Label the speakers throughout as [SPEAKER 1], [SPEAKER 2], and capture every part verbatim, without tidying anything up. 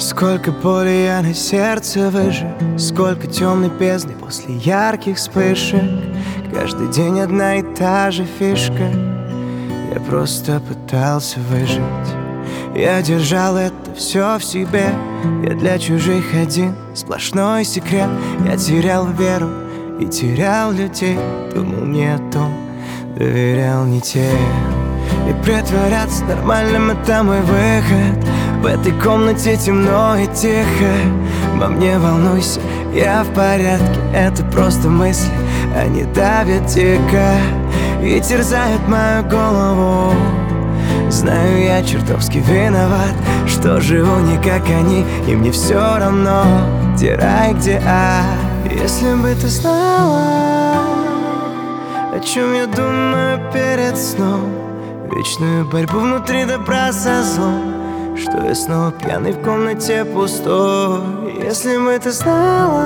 [SPEAKER 1] Сколько боли я на сердце выжег, сколько темной бездны после ярких вспышек. Каждый день одна и та же фишка. Я просто пытался выжить. Я держал это все в себе. Я для чужих один сплошной секрет. Я терял веру и терял людей. Думал не о том, доверял не тем. И притворяться нормальным — это мой выход. В этой комнате темно и тихо. Во мне волнуйся, я в порядке. Это просто мысли, они давят дико и терзают мою голову. Знаю, я чертовски виноват, что живу не как они, и мне все равно, где рай, где ад. Если бы ты знала, о чем я думаю перед сном, вечную борьбу внутри добра со злом, что я снова пьяный в комнате пустой. Если бы ты знала,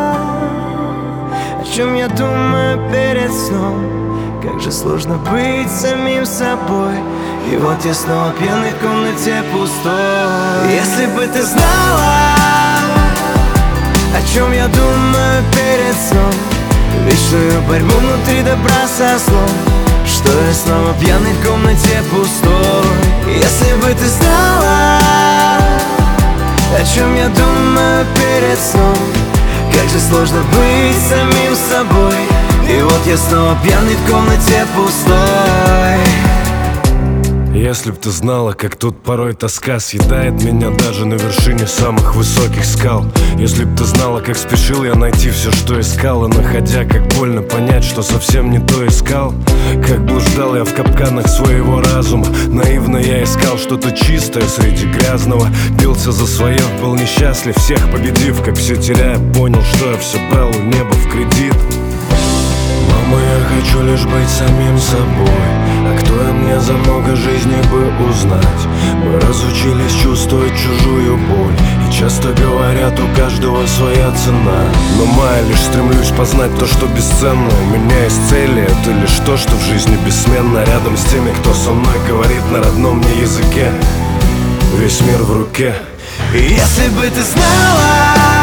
[SPEAKER 1] о чем я думаю перед сном, как же сложно быть самим собой. И вот я снова пьяный в комнате пустой. Если бы ты знала, о чем я думаю перед сном, вечную борьбу внутри добра со злом, что я снова пьяный в комнате пустой. Если бы ты знала, о чем я думаю перед сном, как же сложно быть самим собой. И вот я снова пьяный в комнате пустой.
[SPEAKER 2] Если б ты знала, как тут порой тоска съедает меня даже на вершине самых высоких скал. Если б ты знала, как спешил я найти все, что искал, и находя, как больно понять, что совсем не то искал. Как блуждал я в капканах своего разума, наивно я искал что-то чистое среди грязного. Бился за свое, был несчастлив, всех победив, как все теряя, понял, что я все брал у неба в кредит. Мама, я хочу лишь быть самим собой, а кто я мне за много жизни бы узнать? Мы разучились чувствовать чужую боль, и часто говорят, у каждого своя цена. Но моя лишь стремлюсь познать то, что бесценно. У меня есть цели, это лишь то, что в жизни бессменно. Рядом с теми, кто со мной говорит на родном мне языке. Весь мир в руке.
[SPEAKER 1] И если бы ты знала,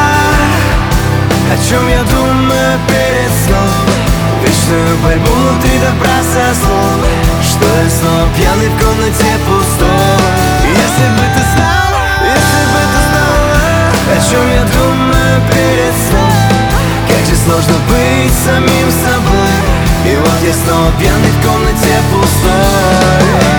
[SPEAKER 1] о чем я думаю перед сном, вечную борьбу внутри добра со злом, что я снова пьяный в комнате пустой. Если бы ты знала, если бы ты знала, о чем я думаю перед сном, как же сложно быть самим собой. И вот я снова пьяный в комнате пустой.